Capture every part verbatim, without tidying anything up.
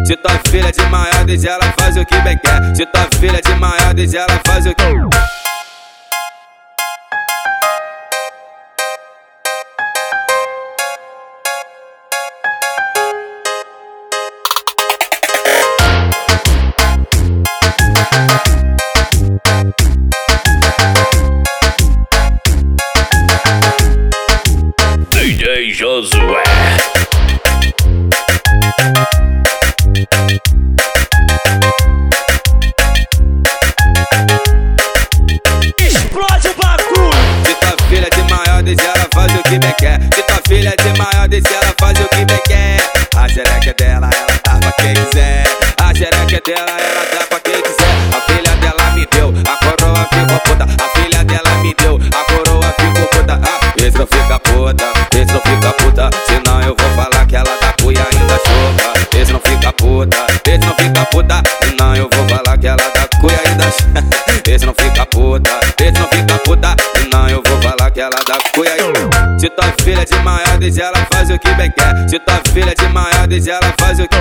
Se tua filha de maior desde ela faz o que bem quer. Se tua filha de maior desde ela faz o que D J Josué. Explode o bagulho. Se tua filha de maior desde ela faz o que bem quer. Se tua filha de maior desde ela faz o que bem quer. A xereca dela, ela dá pra quem quiser. A xereca dela, ela dá pra quem quiser. A filha dela me deu, a coroa ficou puta. A filha dela me deu, a coroa ficou puta. Ah, esse não fica puta, esse não fica puta. Senão eu vou falar que ela dá cuia ainda choca. Esse não fica puta, esse não fica puta. Senão eu vou falar que ela dá cuia ainda choca. Esse não fica puta, esse não fica puta. Senão eu vou falar que ela dá cuia ainda. Se tua filha de maior desde ela faz o que bem quer. Se tua filha de maior desde ela faz o que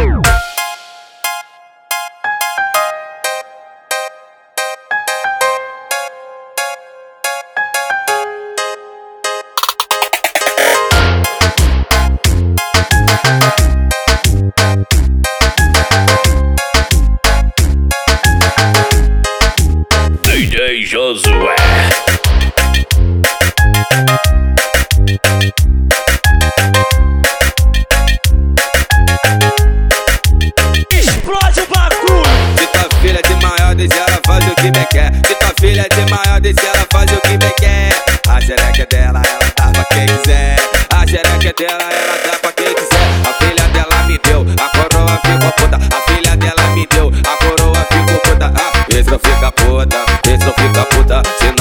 D J Josué. Explode o bagulho. Se tua filha de maior desde ela faz o que bem quer. Se tua filha de maior desde ela faz o que bem quer. A xereca dela, ela dá pra quem quiser. A xereca dela, ela dá pra quem quiser. A filha dela me deu, a coroa ficou puta. A filha dela me deu, a coroa ficou puta. Ah, esse não fica puta, esse não fica puta.